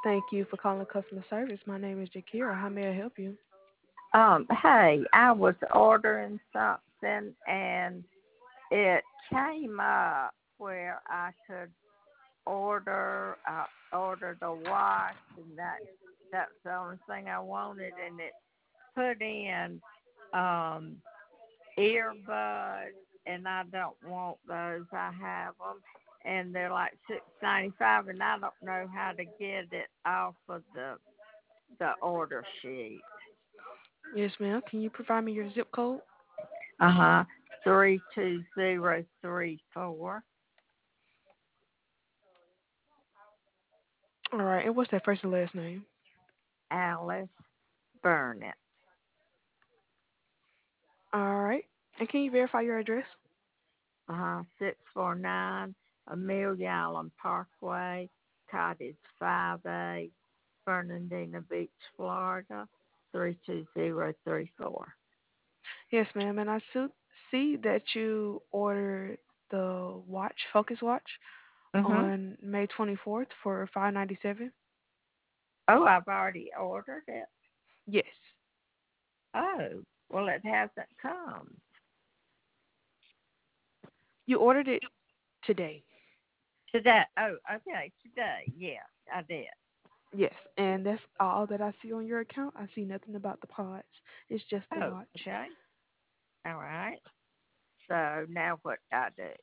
Thank you for calling customer service. My name is Jakira. How may I help you? Hey, I was ordering something and it came up where I could order the watch and that's the only thing I wanted, and it put in um earbuds, and I don't want those. I have them, and they're like $6.95, and I don't know how to get it off of the order sheet. Yes, ma'am. Can you provide me your zip code? 32034. All right. And what's that first and last name? Alice Burnett. All right. And can you verify your address? 649 Amelia Island Parkway, Cottage 5A, Fernandina Beach, Florida, 32034. Yes, ma'am. And I see that you ordered the watch, Focus Watch, Mm-hmm. on May 24th for 597. Oh, I've already ordered it. Yes. Oh, well, it hasn't come. You ordered it today. Today. Oh, okay, today. Yeah, I did. Yes. And that's all that I see on your account. I see nothing about the pods. It's just the Oh, watch. okay. All right. So now what do I do?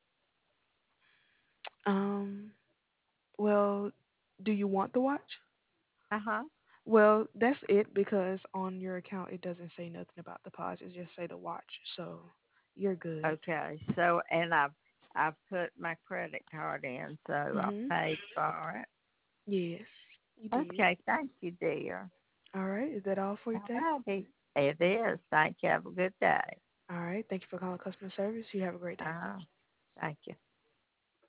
Um, well, do you want the watch? Uh-huh. Well, that's it because on your account it doesn't say nothing about the pods. It just say the watch. So you're good. Okay. So, and I've put my credit card in, so I Mhm. paid for it. Yes, you did. Okay. Thank you, dear. All right. Is that all for you All today? righty. It is. Thank you. Have a good day. All right. Thank you for calling customer service. You have a great day. Uh, thank you.